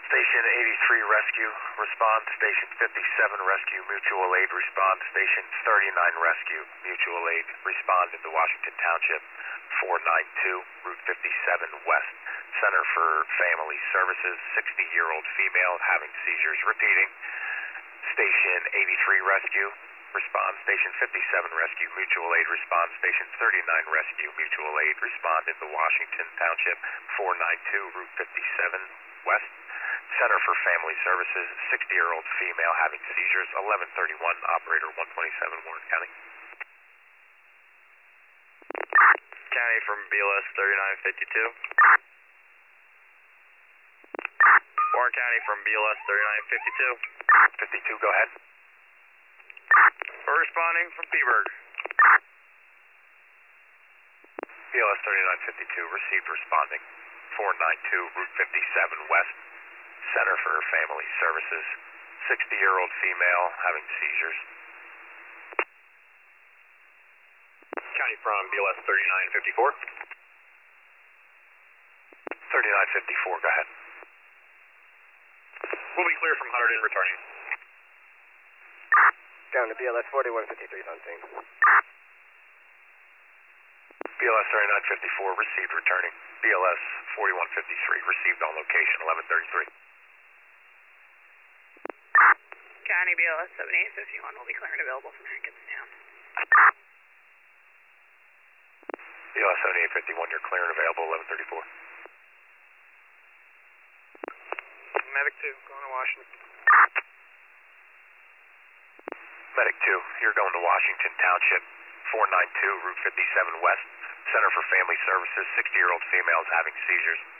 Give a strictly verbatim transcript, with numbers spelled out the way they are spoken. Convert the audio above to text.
Station eighty-three Rescue, respond. Station fifty-seven Rescue, mutual aid, respond. Station thirty-nine Rescue, mutual aid, respond into Washington Township, four nine two, Route fifty-seven West. Center for Family Services, sixty-year-old female having seizures. Repeating, Station eighty-three Rescue, respond. Station fifty-seven Rescue, mutual aid, respond. Station thirty-nine Rescue, mutual aid, respond into Washington Township, four nine two, Route fifty-seven West. Center for Family Services, sixty-year-old female having seizures, eleven thirty-one, operator one twenty-seven, Warren County. County from B L S thirty-nine fifty-two. Warren County from B L S thirty-nine fifty-two. fifty-two, go ahead. We're responding from Peaburg. B L S thirty-nine fifty-two, received, responding. four nine two, Route fifty-seven West. Center for Family Services, sixty-year-old female having seizures. County from B L S thirty-nine fifty-four. thirty-nine fifty-four, go ahead. We'll be clear from Hunterdon and returning. Down to B L S forty-one fifty-three, on scene. B L S thirty-nine fifty-four, received, returning. B L S forty-one fifty-three, received on location, eleven thirty-three. County B L S seventy-eight fifty-one will be clear and available from Hankinstown. B L S seventy-eight fifty-one, you're clear and available, eleven thirty-four. Medic two, going to Washington. Medic two, you're going to Washington Township, four nine two, Route fifty-seven West. Center for Family Services, sixty-year-old females having seizures.